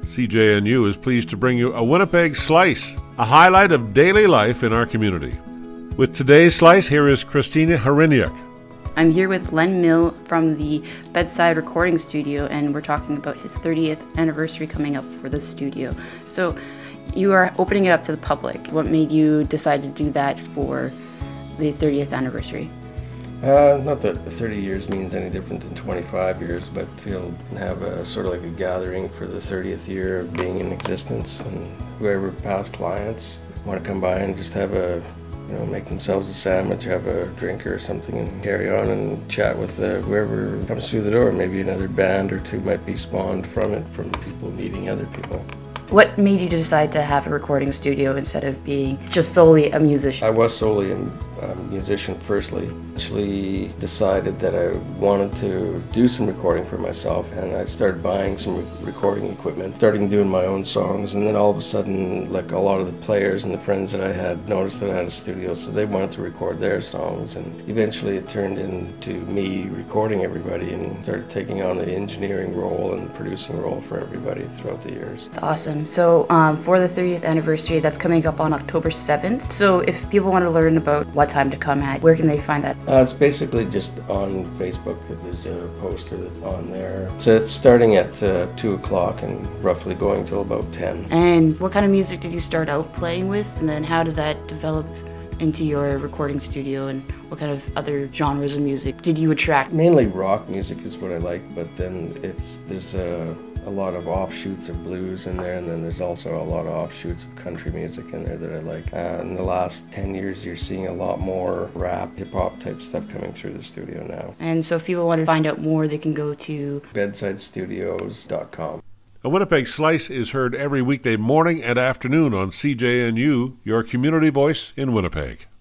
CJNU is pleased to bring you a Winnipeg Slice, a highlight of daily life in our community. With today's Slice, here is Christina Hryniuk. I'm here with Len Mill from the Bedside Recording Studio, and we're talking about his 30th anniversary coming up for the studio. So you are opening it up to the public. What made you decide to do that for the 30th anniversary? Not that 30 years means any different than 25 years, but to have a sort of like a gathering for the 30th year of being in existence, and whoever past clients want to come by and just have make themselves a sandwich, have a drink or something, and carry on and chat with whoever comes through the door. Maybe another band or two might be spawned from it, from people meeting other people. What made you decide to have a recording studio instead of being just solely a musician? I was solely a musician firstly. Actually decided that I wanted to do some recording for myself, and I started buying some recording equipment, starting doing my own songs, and then all of a sudden, like a lot of the players and the friends that I had noticed that I had a studio, so they wanted to record their songs, and eventually it turned into me recording everybody and started taking on the engineering role and producing role for everybody throughout the years. It's awesome. So for the 30th anniversary, that's coming up on October 7th. So if people want to learn about what time to come at, where can they find that? It's basically just on Facebook. There's a poster that's on there. So it's starting at 2 o'clock and roughly going till about 10. And what kind of music did you start out playing with? And then how did that develop into your recording studio? And what kind of other genres of music did you attract? Mainly rock music is what I like, but then there's a lot of offshoots of blues in there, and then there's also a lot of offshoots of country music in there that I like. In the last 10 years, you're seeing a lot more rap, hip-hop type stuff coming through the studio now. And so if people want to find out more, they can go to bedsidestudios.com. A Winnipeg Slice is heard every weekday morning and afternoon on CJNU, your community voice in Winnipeg.